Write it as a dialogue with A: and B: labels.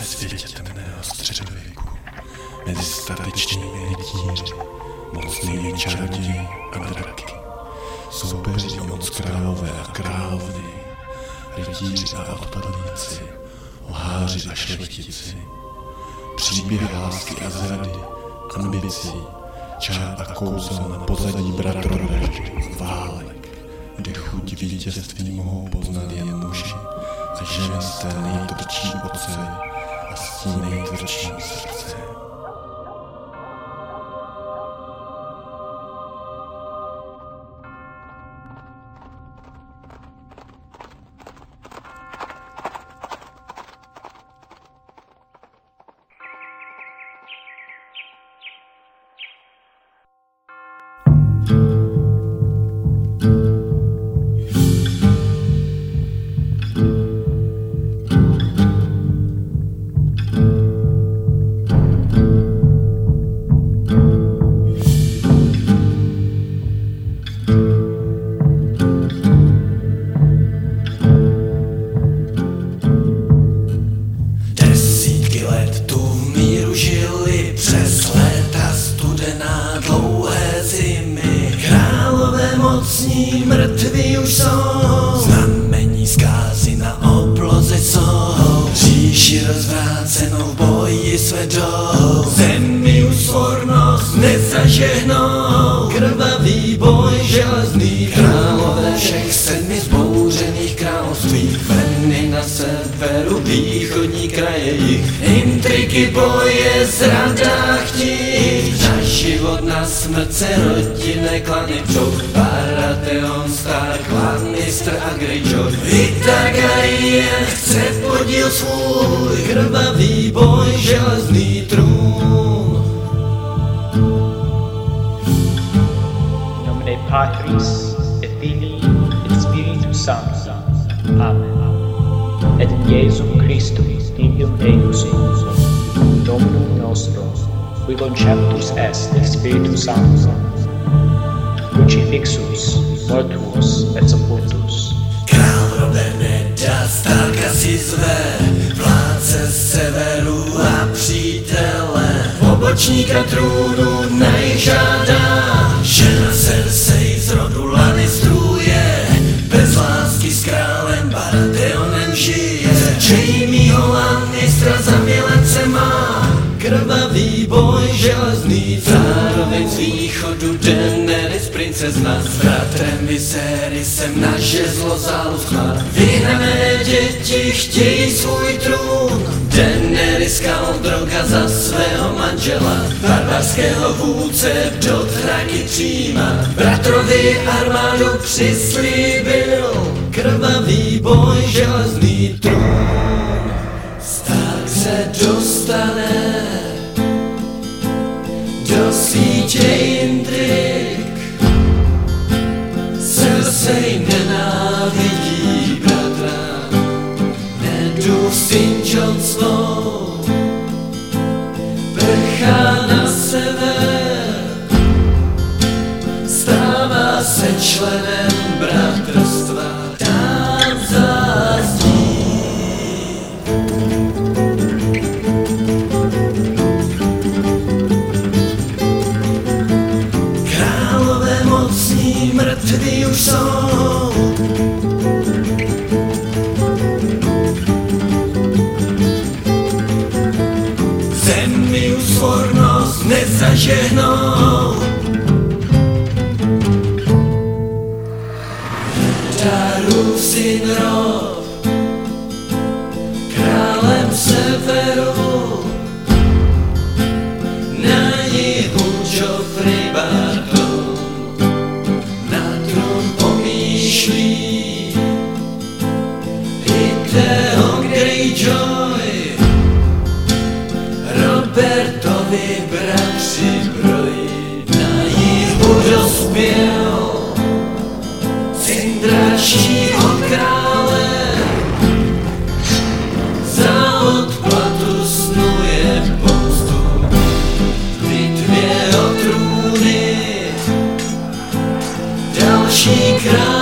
A: světě temného středověku, mezi statečnými rytíři, mocnými čaroději a draky, soupeří o moc králové a královny, rytíři a odpadlíci, lháři a šlechtici, příběhy lásky a zrady, ambicí, čár a kouzel na pozadí bratrovraždy, válek, kde chuť vítězství mohou poznat jen muži a ženy z té nejtvrdší oceli a s tím nejtvrdším srdcem.
B: Mrtví už jsou, znamení zkázy na obloze jsou, říši rozvrácenou v boji svedou, zemi už svornost nezažehnou, krvavý boj železný, králové všech 7 zbouřených království, vrny na severu, východní kraje jich, intriky, boje, zrada, chtít, na život, na smrt se rodinné klany přou, Baratheon, Stark, Lannister a Greyjoy, i Targaryen chce podíl svůj, krvavý boj, železný trůn.
C: In nomine Patris, et Filii, et Spiritus Sancti. Amen. Et in Iesum Christum, Filium Deus, Dominum nostrum, qui conceptus est et Spiritus Sanctus, Crucifixus, mortuus et sepultus.
B: Král Roberta Starka si zve, vládce severu a přítele, pobočníka trůnu nejžádá, žena Cersei z rodu Lannisterů je, bez lásky s králem Baratheonem žije, Jaimeho Lannistera za milence má, krvavý boj, železný zároveň z východu Daenerys princezna s bratrem Viserysem na žezlo záluskla. Vyhnané děti chtějí svůj trůn, Daenerys Khal Droga za svého manžela, barbarského vůdce do Thraky přijímá, bratrovi armádu přislíbil, krvavý boj, železný trůn. Stark se dostane do sítě intrik, Cersei nenávidí bratra, Nedu syn Jon Snow, prchá na sever, stává se členem bratrstva, tam zazdí. Mrtví už jsou, zemi už svornost nezažehnou, Darův syn Robb, králem severu, na jihu Joffrey Baratheon Greyjoy, Robertovi bratři brojí, na jihu dospěl syn dračího krále, za odplatu snuje pomstu, v bitvě o trůny, další král.